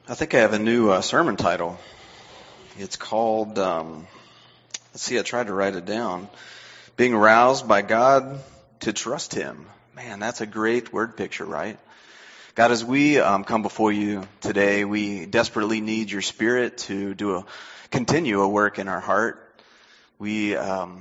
I think I have a new sermon title. It's called, I tried to write it down. Being Roused by God to Trust Him. Man, that's a great word picture, right? God, as we come before you today, we desperately need your Spirit to continue a work in our heart. We, as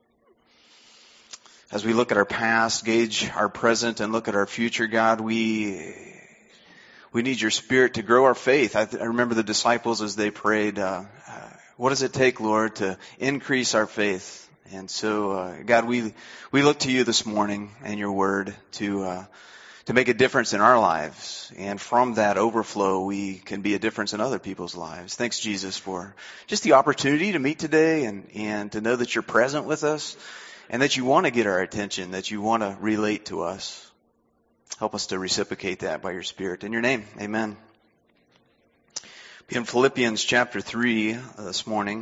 we look at our past, gauge our present, and look at our future, God, we need your Spirit to grow our faith. I remember the disciples as they prayed, what does it take, Lord, to increase our faith? And so, God, we look to you this morning and your word to make a difference in our lives. And from that overflow, we can be a difference in other people's lives. Thanks, Jesus, for just the opportunity to meet today and to know that you're present with us and that you want to get our attention, that you want to relate to us. Help us to reciprocate that by your Spirit. In your name, amen. Be in Philippians chapter 3 this morning.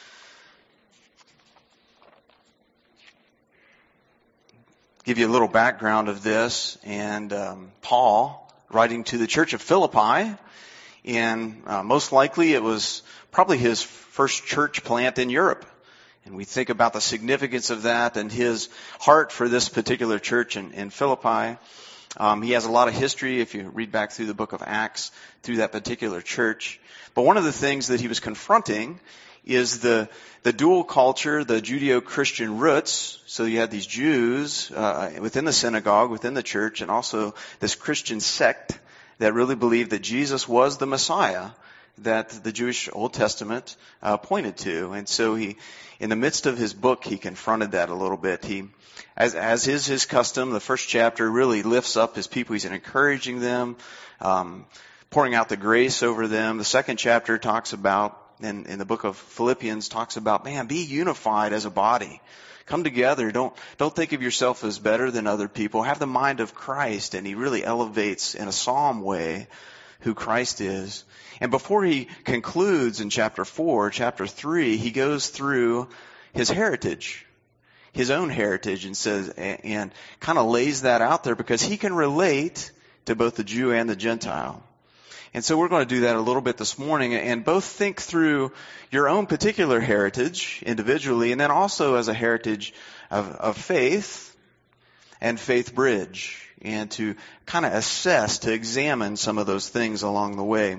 Give you a little background of this. And Paul, writing to the church of Philippi, and most likely it was probably his first church plant in Europe. And we think about the significance of that and his heart for this particular church in Philippi. He has a lot of history if you read back through the book of Acts through that particular church. But one of the things that he was confronting is the dual culture, the Judeo-Christian roots. So you had these Jews within the synagogue, within the church, and also this Christian sect that really believed that Jesus was the Messiah that the Jewish Old Testament pointed to. And so he, in the midst of his book, he confronted that a little bit. As is his custom, the first chapter really lifts up his people. He's encouraging them, pouring out the grace over them. The second chapter talks about, in the book of Philippians, talks about, man, be unified as a body. Come together. Don't think of yourself as better than other people. Have the mind of Christ. And he really elevates in a psalm way who Christ is. And before he concludes in chapter 3, he goes through his heritage. His own heritage, and says, and kind of lays that out there because he can relate to both the Jew and the Gentile. And so we're going to do that a little bit this morning and both think through your own particular heritage individually and then also as a heritage of faith and Faith Bridge, and to kind of assess, to examine some of those things along the way.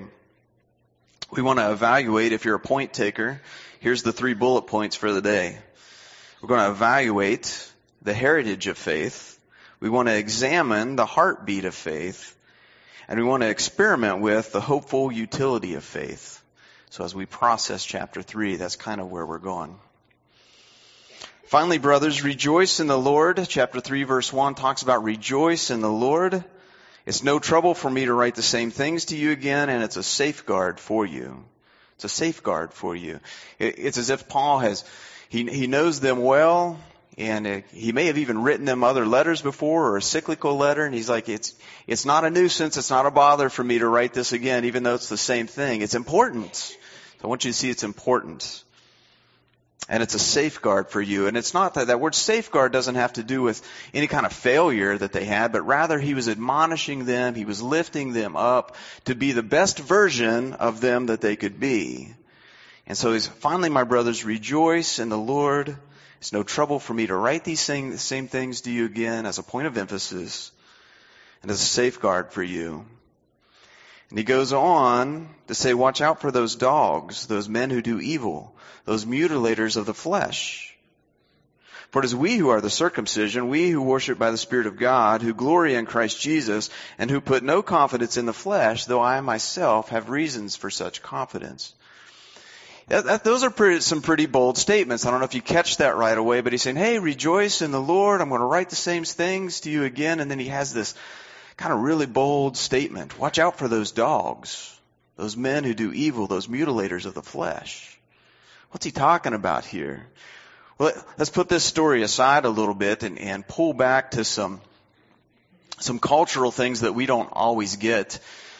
We want to evaluate, if you're a point taker, here's the 3 bullet points for the day. We're going to evaluate the heritage of faith. We want to examine the heartbeat of faith. And we want to experiment with the hopeful utility of faith. So as we process chapter 3, that's kind of where we're going. Finally, brothers, rejoice in the Lord. Chapter 3, verse 1 talks about rejoice in the Lord. It's no trouble for me to write the same things to you again, and it's a safeguard for you. It's a safeguard for you. It's as if Paul He knows them well, and he may have even written them other letters before or a cyclical letter, and he's like, it's not a nuisance, it's not a bother for me to write this again, even though it's the same thing. It's important. So I want you to see it's important. And it's a safeguard for you. And it's not that word safeguard doesn't have to do with any kind of failure that they had, but rather he was admonishing them, he was lifting them up to be the best version of them that they could be. And so finally, my brothers, rejoice in the Lord. It's no trouble for me to write these same things to you again as a point of emphasis and as a safeguard for you. And he goes on to say, watch out for those dogs, those men who do evil, those mutilators of the flesh. For it is we who are the circumcision, we who worship by the Spirit of God, who glory in Christ Jesus, and who put no confidence in the flesh, though I myself have reasons for such confidence. Those are some pretty bold statements. I don't know if you catch that right away, but he's saying, hey, rejoice in the Lord. I'm going to write the same things to you again. And then he has this kind of really bold statement. Watch out for those dogs, those men who do evil, those mutilators of the flesh. What's he talking about here? Well, let's put this story aside a little bit and pull back to some cultural things that we don't always get.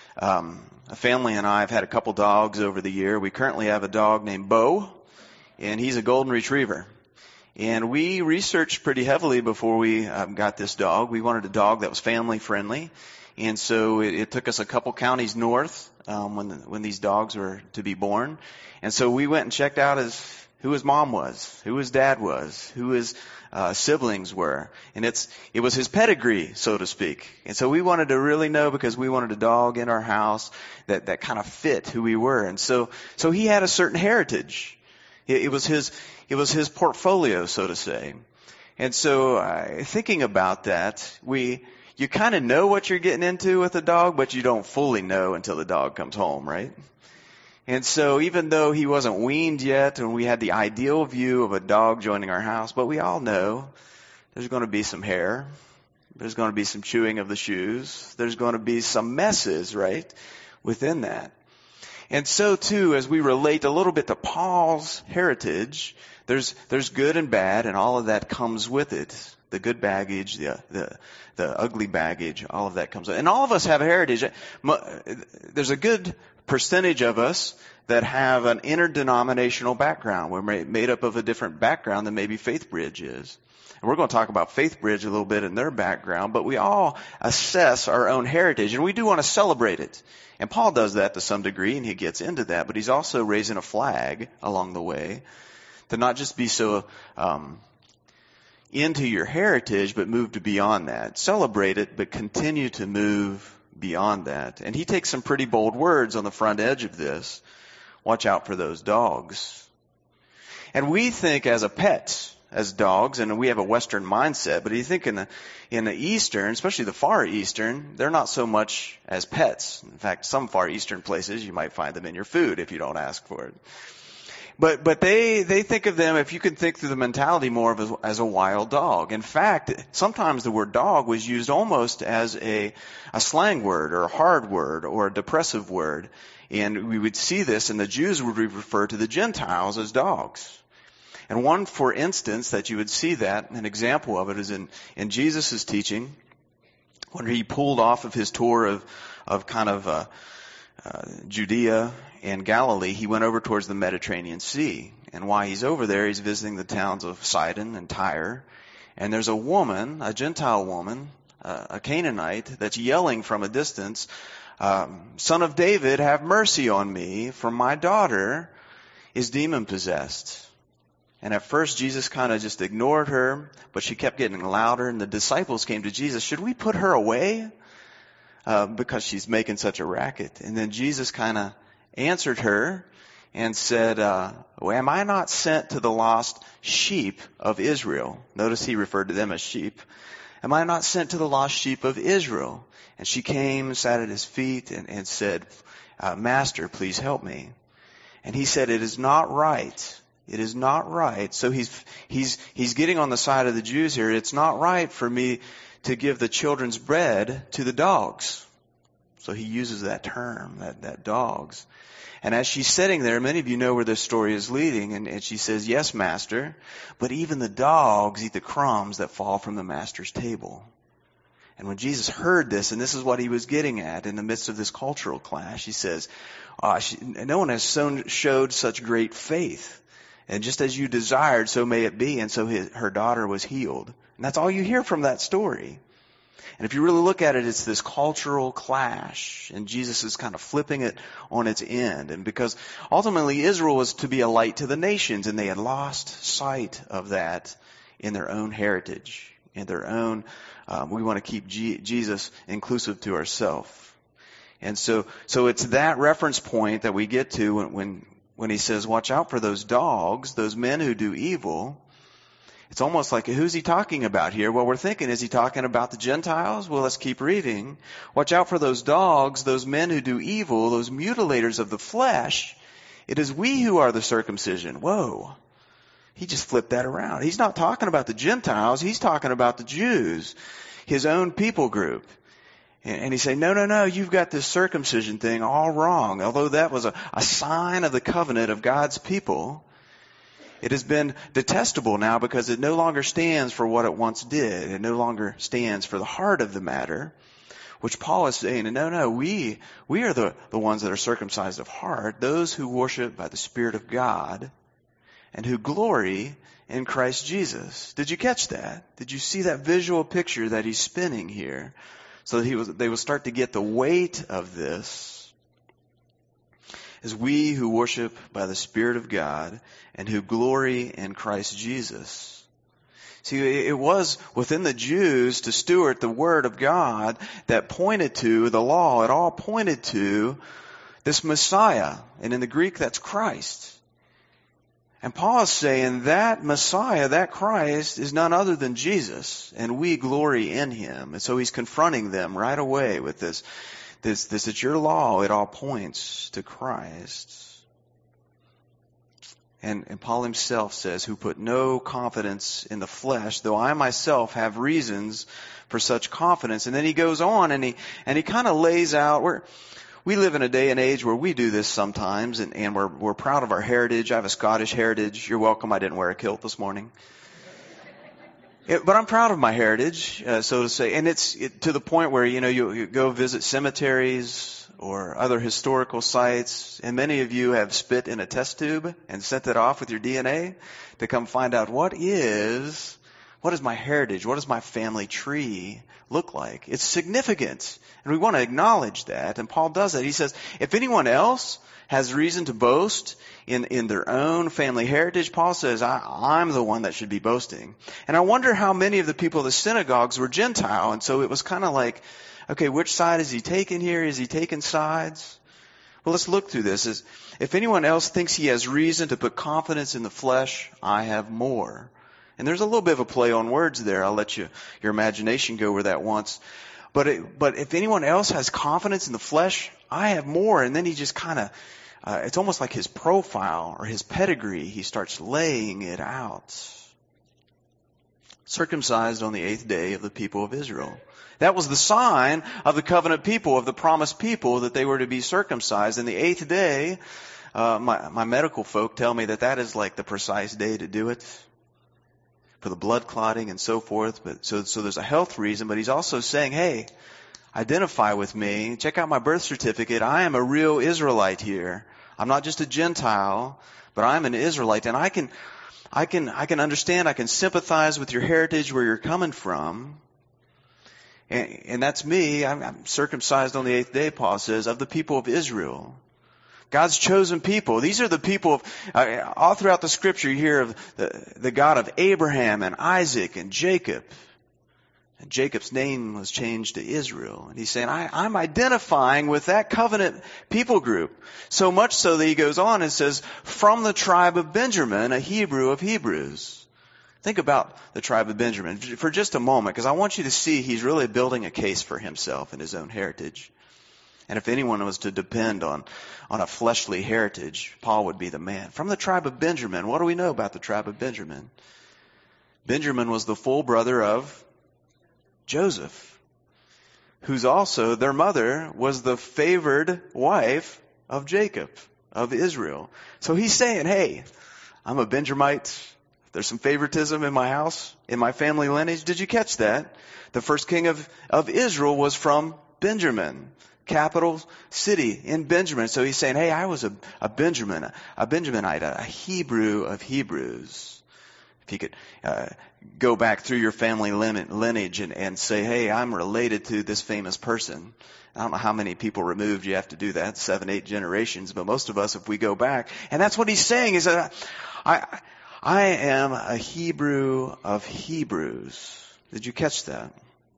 A family and I have had a couple dogs over the year. We currently have a dog named Bo, and he's a golden retriever. And we researched pretty heavily before we got this dog. We wanted a dog that was family friendly. And so it took us a couple counties north when these dogs were to be born. And so we went and checked out who his mom was, who his dad was, who his siblings were. And it was his pedigree, so to speak. And so we wanted to really know, because we wanted a dog in our house that kind of fit who we were. And so he had a certain heritage. It was his portfolio, so to say. And so thinking about that, you kind of know what you're getting into with a dog, but you don't fully know until the dog comes home, right? And so even though he wasn't weaned yet, and we had the ideal view of a dog joining our house, but we all know there's going to be some hair. There's going to be some chewing of the shoes. There's going to be some messes, right, within that. And so too, as we relate a little bit to Paul's heritage, there's good and bad, and all of that comes with it. The good baggage, the ugly baggage, all of that comes with it. And all of us have a heritage. There's a good percentage of us that have an interdenominational background. We're made up of a different background than maybe FaithBridge is. And we're going to talk about FaithBridge a little bit in their background, but we all assess our own heritage, and we do want to celebrate it. And Paul does that to some degree, and he gets into that, but he's also raising a flag along the way to not just be so into your heritage, but move to beyond that. Celebrate it, but continue to move beyond that. And he takes some pretty bold words on the front edge of this. Watch out for those dogs. And we think as a pet, as dogs, and we have a Western mindset, but you think in the Eastern, especially the Far Eastern, they're not so much as pets. In fact, some Far Eastern places, you might find them in your food if you don't ask for it. But they think of them, if you can think through the mentality, more of as a wild dog. In fact, sometimes the word dog was used almost as a slang word or a hard word or a depressive word. And we would see this, and the Jews would refer to the Gentiles as dogs. And one, for instance, that you would see that, an example of it is in Jesus' teaching, when he pulled off of his tour of kind of Judea and Galilee, he went over towards the Mediterranean Sea. And while he's over there, he's visiting the towns of Sidon and Tyre. And there's a woman, a Gentile woman, a Canaanite, that's yelling from a distance, "Son of David, have mercy on me, for my daughter is demon-possessed." And at first, Jesus kind of just ignored her, but she kept getting louder, and the disciples came to Jesus, "Should we put her away? Because she's making such a racket." And then Jesus kind of answered her and said, "Am I not sent to the lost sheep of Israel?" Notice he referred to them as sheep. "Am I not sent to the lost sheep of Israel?" And she came, sat at his feet, and said, "Master, please help me." And he said, "It is not right. It is not right." So he's getting on the side of the Jews here. "It's not right for me to give the children's bread to the dogs." So he uses that term, that dogs. And as she's sitting there, many of you know where this story is leading, and she says, "Yes, Master, but even the dogs eat the crumbs that fall from the Master's table." And when Jesus heard this, and this is what he was getting at in the midst of this cultural clash, he says, "No one has showed such great faith. And just as you desired, so may it be." And so her daughter was healed. And that's all you hear from that story. And if you really look at it, it's this cultural clash. And Jesus is kind of flipping it on its end. And because ultimately Israel was to be a light to the nations, and they had lost sight of that in their own heritage, in their own, we want to keep Jesus inclusive to ourselves. And so it's that reference point that we get to when he says, "Watch out for those dogs, those men who do evil." It's almost like, who's he talking about here? Well, we're thinking, is he talking about the Gentiles? Well, let's keep reading. "Watch out for those dogs, those men who do evil, those mutilators of the flesh. It is we who are the circumcision." Whoa. He just flipped that around. He's not talking about the Gentiles. He's talking about the Jews, his own people group. And he's saying, no, you've got this circumcision thing all wrong. Although that was a sign of the covenant of God's people, it has been detestable now because it no longer stands for what it once did. It no longer stands for the heart of the matter, which Paul is saying, no, we are the ones that are circumcised of heart, those who worship by the Spirit of God and who glory in Christ Jesus. Did you catch that? Did you see that visual picture that he's spinning here? so that they would start to get the weight of this, is we who worship by the Spirit of God and who glory in Christ Jesus. See, it was within the Jews to steward the Word of God that pointed to the law. It all pointed to this Messiah. And in the Greek, that's Christ. And Paul is saying that Messiah, that Christ, is none other than Jesus. And we glory in Him. And so he's confronting them right away with this it's your law. It all points to Christ. And Paul himself says, who put no confidence in the flesh, though I myself have reasons for such confidence. And then he goes on and he kind of lays out, we live in a day and age where we do this sometimes, and we're proud of our heritage. I have a Scottish heritage. You're welcome. I didn't wear a kilt this morning. But I'm proud of my heritage, so to say. And it's to the point where, you go visit cemeteries or other historical sites, and many of you have spit in a test tube and sent it off with your DNA to come find out what is my heritage? What does my family tree look like? It's significant. And we want to acknowledge that. And Paul does that. He says, if anyone else has reason to boast in their own family heritage, Paul says, I'm the one that should be boasting. And I wonder how many of the people of the synagogues were Gentile. And so it was kind of like, okay, which side is he taking here? Is he taking sides? Well, let's look through this. If anyone else thinks he has reason to put confidence in the flesh, I have more. And there's a little bit of a play on words there. I'll let your imagination go where that wants. But if anyone else has confidence in the flesh, I have more. And then he just kind of, it's almost like his profile or his pedigree. He starts laying it out. Circumcised on the 8th day of the people of Israel. That was the sign of the covenant people, of the promised people, that they were to be circumcised. And the 8th day, my medical folk tell me that is like the precise day to do it, for the blood clotting and so forth. But so there's a health reason, but he's also saying, hey, identify with me. Check out my birth certificate. I am a real Israelite here. I'm not just a Gentile, but I'm an Israelite. And I can understand, I can sympathize with your heritage, where you're coming from. And that's me. I'm circumcised on the 8th day, Paul says, of the people of Israel. God's chosen people. These are the people all throughout the Scripture you hear of the God of Abraham and Isaac and Jacob. And Jacob's name was changed to Israel. And he's saying, I'm identifying with that covenant people group. So much so that he goes on and says, from the tribe of Benjamin, a Hebrew of Hebrews. Think about the tribe of Benjamin for just a moment, because I want you to see he's really building a case for himself and his own heritage. And if anyone was to depend on a fleshly heritage, Paul would be the man. From the tribe of Benjamin, what do we know about the tribe of Benjamin? Benjamin was the full brother of Joseph, who's also, their mother was the favored wife of Jacob, of Israel. So he's saying, hey, I'm a Benjamite. There's some favoritism in my house, in my family lineage. Did you catch that? The first king of Israel was from Benjamin, capital city in Benjamin. So he's saying, hey, I was a Benjaminite, a Hebrew of Hebrews. If you could go back through your family lineage and say, hey, I'm related to this famous person. I don't know how many people removed you have to do that, 7, 8 generations. But most of us, if we go back, and that's what he's saying, is that I am a Hebrew of Hebrews. Did you catch that?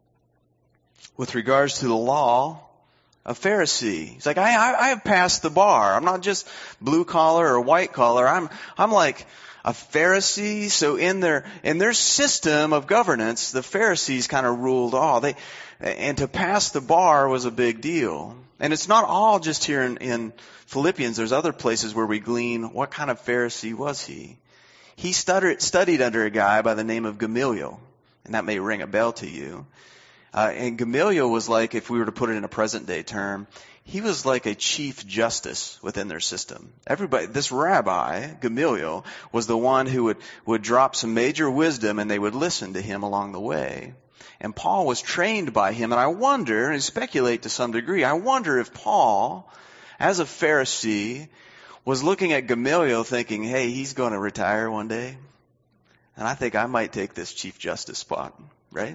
With regards to the law, a Pharisee. He's like, I have passed the bar. I'm not just blue collar or white collar. I'm like a Pharisee. So in their system of governance, the Pharisees kind of ruled all. And to pass the bar was a big deal. And it's not all just here in Philippians. There's other places where we glean what kind of Pharisee was he. He studied under a guy by the name of Gamaliel, and that may ring a bell to you. And Gamaliel was like, if we were to put it in a present day term, he was like a chief justice within their system. This rabbi, Gamaliel, was the one who would drop some major wisdom, and they would listen to him along the way. And Paul was trained by him, and I wonder, and speculate to some degree, I wonder if Paul, as a Pharisee, was looking at Gamaliel thinking, hey, he's going to retire one day. And I think I might take this chief justice spot, right?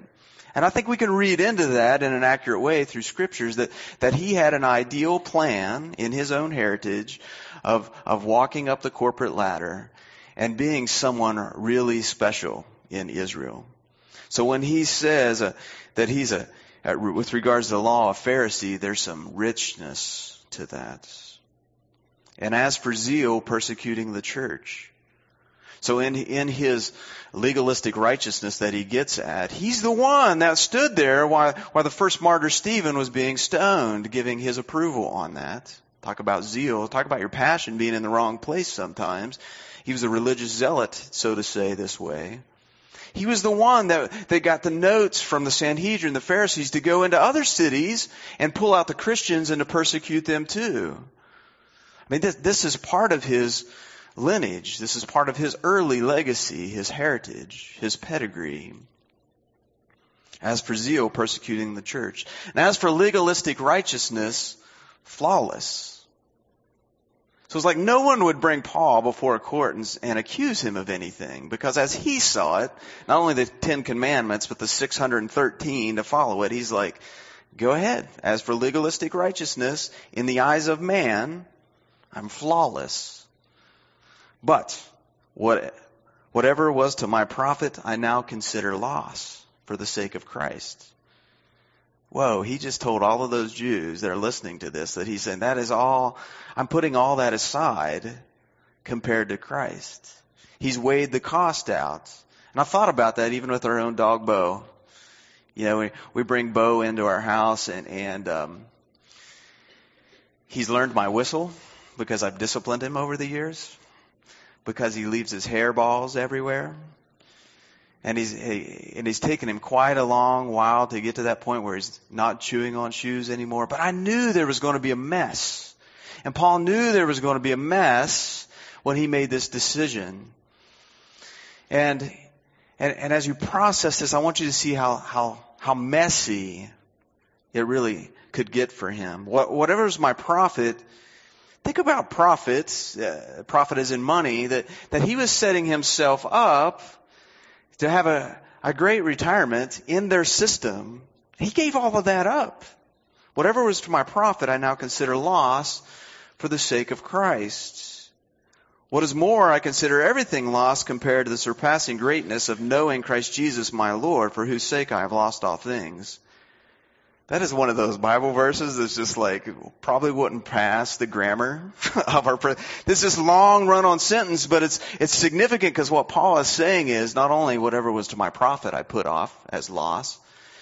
And I think we can read into that in an accurate way through scriptures that he had an ideal plan in his own heritage of walking up the corporate ladder and being someone really special in Israel. So when he says that he's with regards to the law, a Pharisee, there's some richness to that. And as for zeal, persecuting the church. So in his legalistic righteousness that he gets at, he's the one that stood there while the first martyr Stephen was being stoned, giving his approval on that. Talk about zeal. Talk about your passion being in the wrong place sometimes. He was a religious zealot, so to say, this way. He was the one that got the notes from the Sanhedrin, the Pharisees, to go into other cities and pull out the Christians and to persecute them too. I mean, this is part of his lineage. This is part of his early legacy, his heritage, his pedigree. As for zeal, persecuting the church. And as for legalistic righteousness, flawless. So it's like no one would bring Paul before a court and accuse him of anything, because as he saw it, not only the 10 Commandments, but the 613 to follow it, he's like, go ahead. As for legalistic righteousness, in the eyes of man, I'm flawless. But whatever was to my profit, I now consider loss for the sake of Christ. Whoa, he just told all of those Jews that are listening to this that he's saying, that is all, I'm putting all that aside compared to Christ. He's weighed the cost out. And I thought about that even with our own dog, Bo. You know, we bring Bo into our house and he's learned my whistle because I've disciplined him over the years. Because he leaves his hairballs everywhere. And he's taken him quite a long while to get to that point where he's not chewing on shoes anymore. But I knew there was going to be a mess. And Paul knew there was going to be a mess when he made this decision. And as you process this, I want you to see how messy it really could get for him. Whatever is my profit. Think about profits, profit as in money, that he was setting himself up to have a great retirement in their system. He gave all of that up. Whatever was to my profit, I now consider loss for the sake of Christ. What is more, I consider everything lost compared to the surpassing greatness of knowing Christ Jesus my Lord, for whose sake I have lost all things. That is one of those Bible verses that's just like, probably wouldn't pass the grammar of our, this is long run-on sentence, but it's significant because what Paul is saying is not only whatever was to my profit I put off as loss,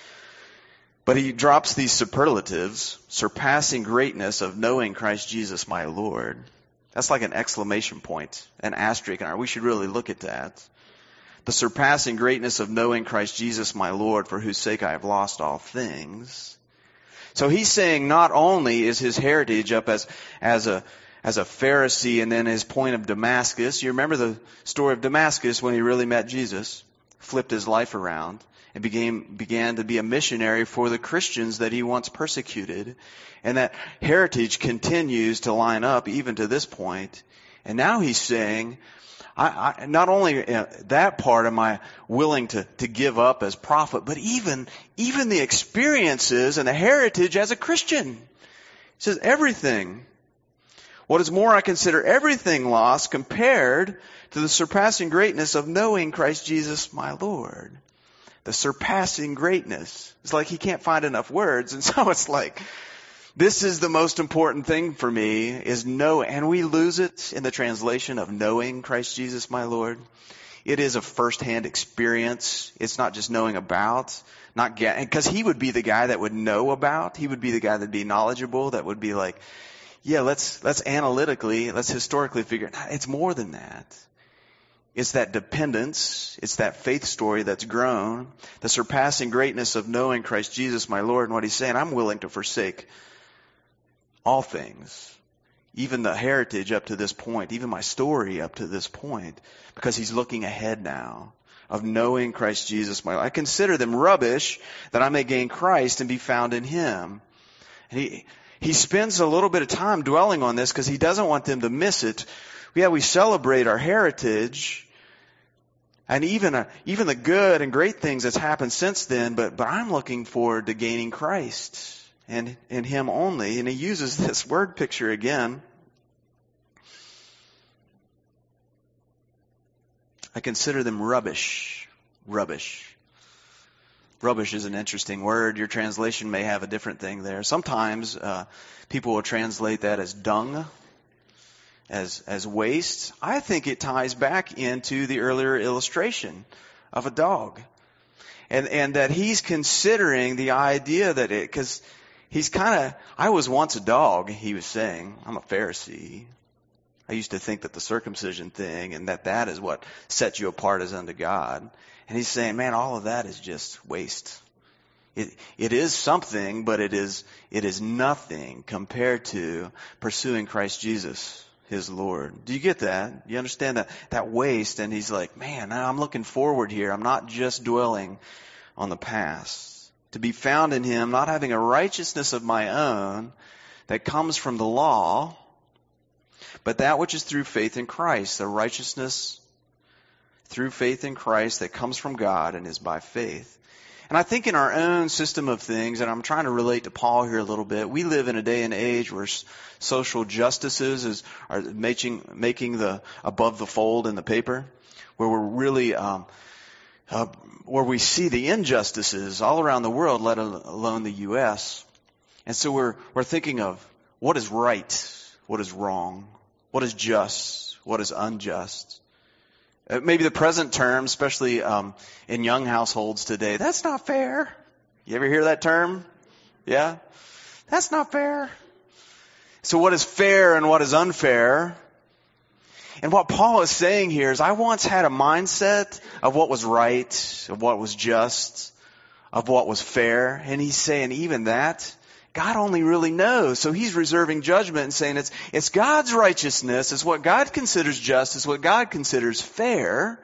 but he drops these superlatives, surpassing greatness of knowing Christ Jesus my Lord. That's like an exclamation point, an asterisk. We should really look at that. The surpassing greatness of knowing Christ Jesus my Lord, for whose sake I have lost all things. So he's saying not only is his heritage up as a Pharisee and then his point of Damascus. You remember the story of Damascus when he really met Jesus, flipped his life around and began to be a missionary for the Christians that he once persecuted. And that heritage continues to line up even to this point. And now he's saying, I not only that part am I willing to give up as profit, but even the experiences and the heritage as a Christian. He says everything. What is more, I consider everything lost compared to the surpassing greatness of knowing Christ Jesus my Lord. The surpassing greatness. It's like he can't find enough words, and so it's like, this is the most important thing for me, is know, and we lose it in the translation of knowing Christ Jesus my Lord. It is a first-hand experience. It's not just knowing about, because he would be the guy that would know about. He would be the guy that would be knowledgeable, that would be like, yeah, let's historically figure it out. It's more than that. It's that dependence. It's that faith story that's grown. The surpassing greatness of knowing Christ Jesus my Lord. And what he's saying, I'm willing to forsake all things, even the heritage up to this point, even my story up to this point, because he's looking ahead now of knowing Christ Jesus my Lord. I consider them rubbish that I may gain Christ and be found in him. And he spends a little bit of time dwelling on this because he doesn't want them to miss it. Yeah, we celebrate our heritage, And even the good and great things that's happened since then, but I'm looking forward to gaining Christ and Him only. And he uses this word picture again. I consider them rubbish. Rubbish. Rubbish is an interesting word. Your translation may have a different thing there. Sometimes people will translate that as dung, as waste. I think it ties back into the earlier illustration of a dog. And that he's considering the idea that because he's I was once a dog, he was saying. I'm a Pharisee. I used to think that the circumcision thing and that is what sets you apart as unto God. And he's saying, man, all of that is just waste. It is something, but it is nothing compared to pursuing Christ Jesus, His Lord. Do you get that? You understand that waste? And he's like, man, I'm looking forward here. I'm not just dwelling on the past. To be found in Him, not having a righteousness of my own that comes from the law, but that which is through faith in Christ, the righteousness through faith in Christ that comes from God and is by faith. And I think in our own system of things, and I'm trying to relate to Paul here a little bit, we live in a day and age where social justices are making the above the fold in the paper, where we're really where we see the injustices all around the world, let alone the U.S. And so we're thinking of what is right, what is wrong, what is just, what is unjust. Maybe the present term, especially in young households today, that's not fair. You ever hear that term? Yeah? That's not fair. So what is fair and what is unfair? And what Paul is saying here is I once had a mindset of what was right, of what was just, of what was fair. And he's saying even that, God only really knows. So he's reserving judgment and saying it's God's righteousness, it's what God considers just, it's what God considers fair,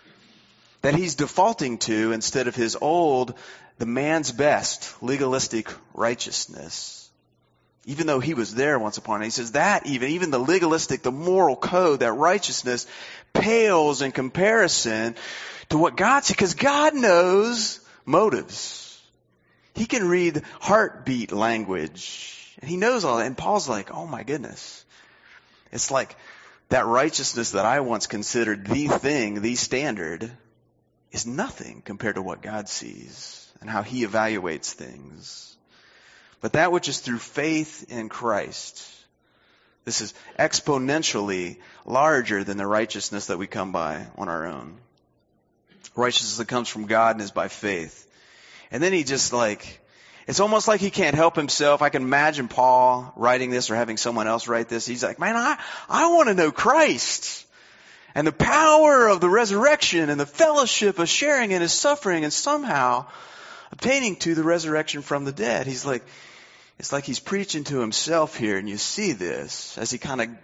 that he's defaulting to instead of his old, the man's best, legalistic righteousness. Even though he was there once upon a time, he says that even the legalistic, the moral code, that righteousness pales in comparison to what God sees, because God knows motives. He can read heartbeat language. And he knows all that. And Paul's like, oh my goodness. It's like that righteousness that I once considered the thing, the standard, is nothing compared to what God sees and how He evaluates things. But that which is through faith in Christ, this is exponentially larger than the righteousness that we come by on our own. Righteousness that comes from God and is by faith. And then he just it's almost like he can't help himself. I can imagine Paul writing this or having someone else write this. He's like, man, I want to know Christ and the power of the resurrection and the fellowship of sharing in His suffering and somehow obtaining to the resurrection from the dead. He's like, it's like he's preaching to himself here, and you see this as he kind of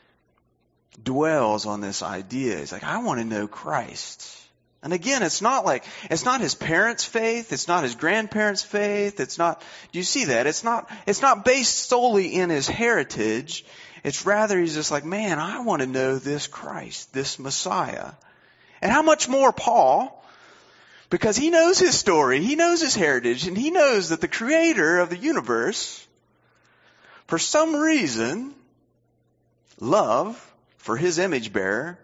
dwells on this idea. He's like, I want to know Christ. And again, it's not his parents' faith, it's not his grandparents' faith, do you see that? It's not based solely in his heritage. It's rather he's just like, man, I want to know this Christ, this Messiah. And how much more Paul? Because he knows his story, he knows his heritage, and he knows that the Creator of the universe, for some reason, love for His image bearer,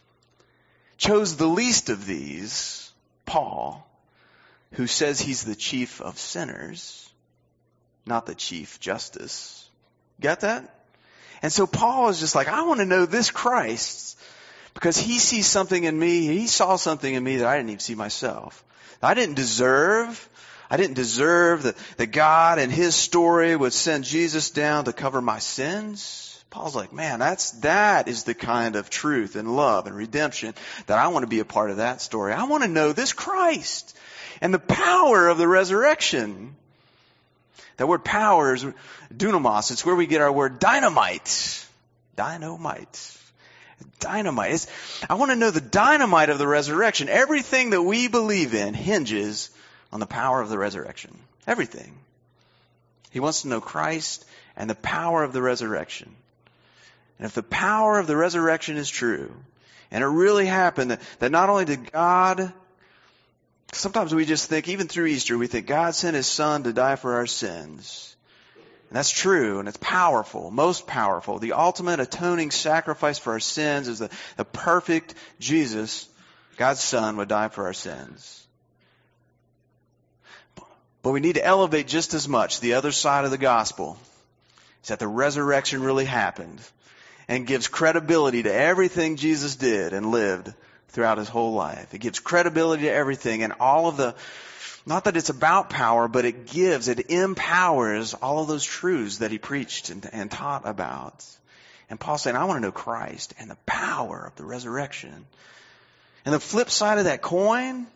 chose the least of these, Paul, who says he's the chief of sinners, not the chief justice. Got that? And so Paul is just like, I want to know this Christ because he sees something in me. He saw something in me that I didn't even see myself. I didn't deserve that God and His story would send Jesus down to cover my sins. Paul's like, man, that is the kind of truth and love and redemption that I want to be a part of that story. I want to know this Christ and the power of the resurrection. That word power is dunamos. It's where we get our word dynamite. Dynamite. I want to know the dynamite of the resurrection. Everything that we believe in hinges on the power of the resurrection. Everything. He wants to know Christ and the power of the resurrection. And if the power of the resurrection is true, And it really happened that not only did God, sometimes we just think, even through Easter, we think God sent His Son to die for our sins. And that's true, and it's powerful, most powerful. The ultimate atoning sacrifice for our sins is the perfect Jesus, God's Son, would die for our sins. But we need to elevate just as much the other side of the gospel, is that the resurrection really happened and gives credibility to everything Jesus did and lived throughout His whole life. It gives credibility to everything, and all of the, not that it's about power, but it empowers all of those truths that He preached and taught about. And Paul's saying, I want to know Christ and the power of the resurrection. And the flip side of that coin,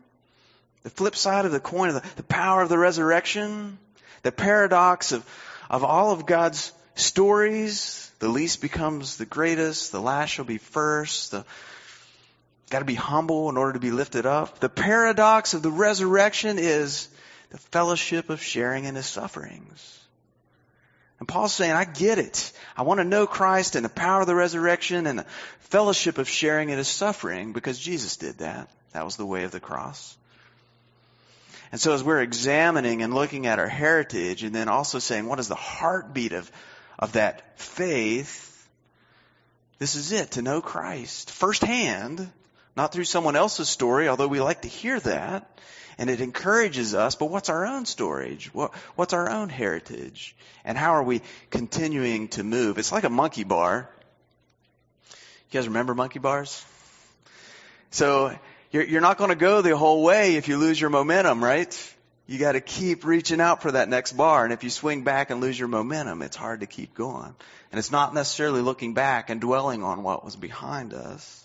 the power of the resurrection, the paradox of all of God's stories, the least becomes the greatest, the last shall be first, got to be humble in order to be lifted up. The paradox of the resurrection is the fellowship of sharing in His sufferings. And Paul's saying, I get it. I want to know Christ and the power of the resurrection and the fellowship of sharing in His suffering, because Jesus did that. That was the way of the cross. And so as we're examining and looking at our heritage, and then also saying, what is the heartbeat of that faith? This is it, to know Christ firsthand, not through someone else's story, although we like to hear that, and it encourages us, but what's our own story? What's our own heritage? And how are we continuing to move? It's like a monkey bar. You guys remember monkey bars? So you're not going to go the whole way if you lose your momentum, right? You got to keep reaching out for that next bar. And if you swing back and lose your momentum, it's hard to keep going. And it's not necessarily looking back and dwelling on what was behind us.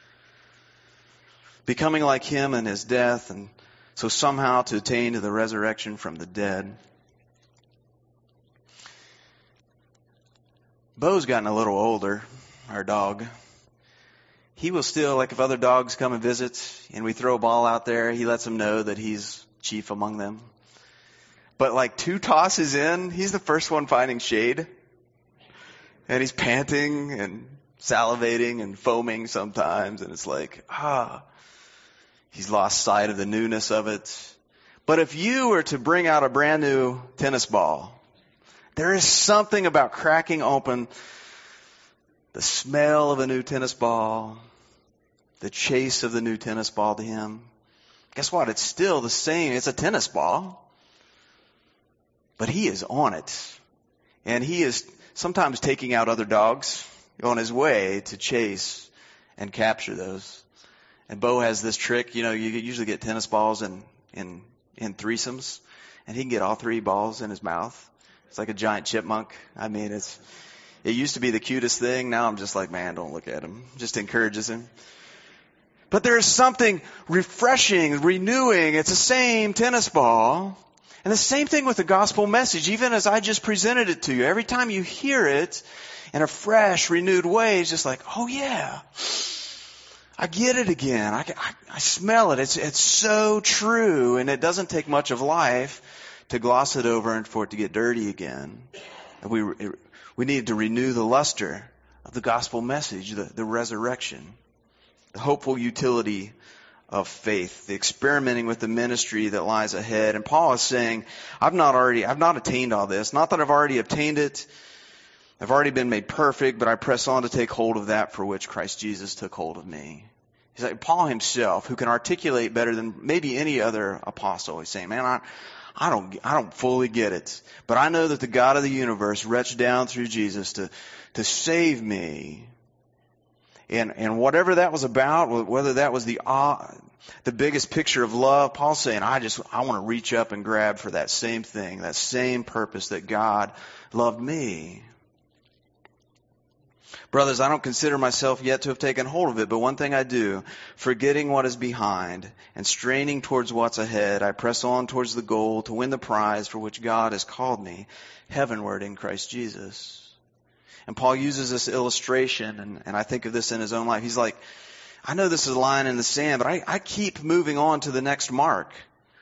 Becoming like Him in His death, and so somehow to attain to the resurrection from the dead. Bo's gotten a little older, our dog. He will still, like if other dogs come and visit and we throw a ball out there, he lets them know that he's chief among them. But like 2 tosses in, he's the first one finding shade. And he's panting and salivating and foaming sometimes. And it's like, he's lost sight of the newness of it. But if you were to bring out a brand new tennis ball, there is something about cracking open the smell of a new tennis ball, the chase of the new tennis ball to him. Guess what? It's still the same. It's a tennis ball. But he is on it. And he is sometimes taking out other dogs on his way to chase and capture those. And Bo has this trick. You usually get tennis balls in threesomes. And he can get all 3 balls in his mouth. It's like a giant chipmunk. I mean, it used to be the cutest thing. Now I'm just like, man, don't look at him. Just encourages him. But there is something refreshing, renewing. It's the same tennis ball. And the same thing with the gospel message, even as I just presented it to you. Every time you hear it in a fresh, renewed way, it's just like, oh yeah, I get it again. I smell it. It's so true. And it doesn't take much of life to gloss it over and for it to get dirty again. And we need to renew the luster of the gospel message, the resurrection, the hopeful utility of faith, the experimenting with the ministry that lies ahead. And Paul is saying, I've not attained all this. Not that I've already obtained it. I've already been made perfect, but I press on to take hold of that for which Christ Jesus took hold of me. He's like Paul himself, who can articulate better than maybe any other apostle. He's saying, man, I don't fully get it, but I know that the God of the universe reached down through Jesus to save me. And whatever that was about, whether that was the biggest picture of love, Paul's saying, I want to reach up and grab for that same thing, that same purpose that God loved me. Brothers, I don't consider myself yet to have taken hold of it, but one thing I do, forgetting what is behind and straining towards what's ahead, I press on towards the goal to win the prize for which God has called me heavenward in Christ Jesus. And Paul uses this illustration, and I think of this in his own life. He's like, I know this is a line in the sand, but I keep moving on to the next mark.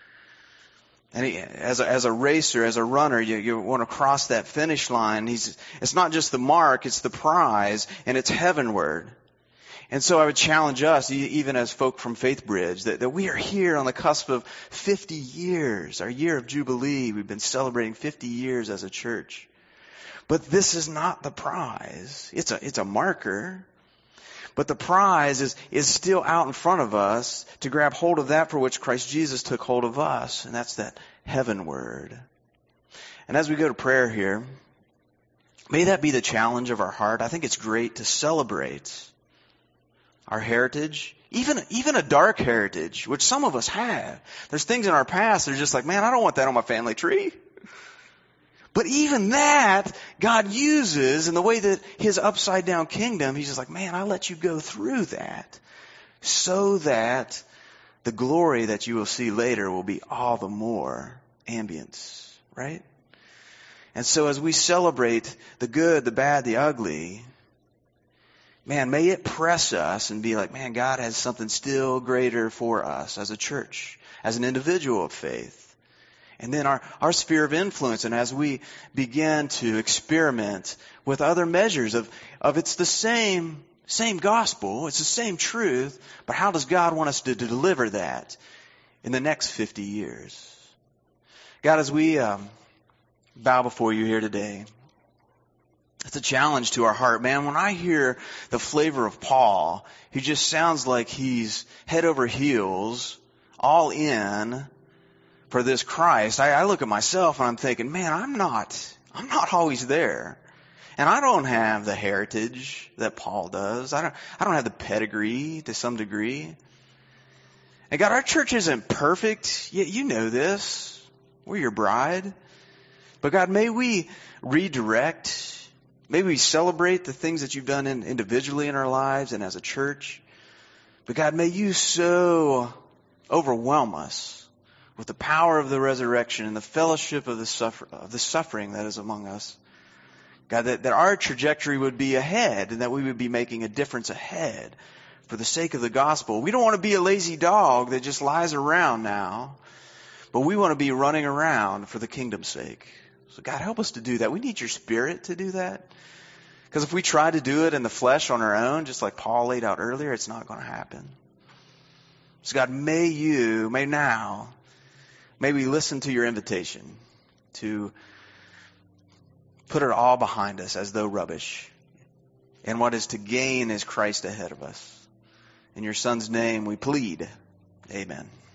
And as a racer, as a runner, you want to cross that finish line. It's not just the mark, it's the prize, and it's heavenward. And so I would challenge us, even as folk from Faith Bridge, that we are here on the cusp of 50 years, our year of Jubilee. We've been celebrating 50 years as a church. But this is not the prize. It's a marker. But the prize is still out in front of us to grab hold of that for which Christ Jesus took hold of us. And that's that heavenward. And as we go to prayer here, may that be the challenge of our heart. I think it's great to celebrate our heritage, even a dark heritage, which some of us have. There's things in our past that are just like, man, I don't want that on my family tree. But even that, God uses in the way that His upside down kingdom, He's just like, man, I let you go through that so that the glory that you will see later will be all the more ambience, right? And so as we celebrate the good, the bad, the ugly, man, may it press us and be like, man, God has something still greater for us as a church, as an individual of faith. And then our sphere of influence, and as we begin to experiment with other measures of it's the same gospel, it's the same truth, but how does God want us to deliver that in the next 50 years? God, as we bow before you here today, it's a challenge to our heart. Man, when I hear the flavor of Paul, he just sounds like he's head over heels, all in for this Christ. I look at myself and I'm thinking, man, I'm not always there. And I don't have the heritage that Paul does. I don't have the pedigree to some degree. And God, our church isn't perfect. You know this. We're your bride. But God, may we redirect. May we celebrate the things that you've done individually in our lives and as a church. But God, may you so overwhelm us with the power of the resurrection and the fellowship of the suffering that is among us. God, that our trajectory would be ahead and that we would be making a difference ahead for the sake of the gospel. We don't want to be a lazy dog that just lies around now, but we want to be running around for the kingdom's sake. So God, help us to do that. We need your Spirit to do that. Because if we try to do it in the flesh on our own, just like Paul laid out earlier, it's not going to happen. So God, may we listen to your invitation to put it all behind us as though rubbish. And what is to gain is Christ ahead of us. In your Son's name we plead. Amen.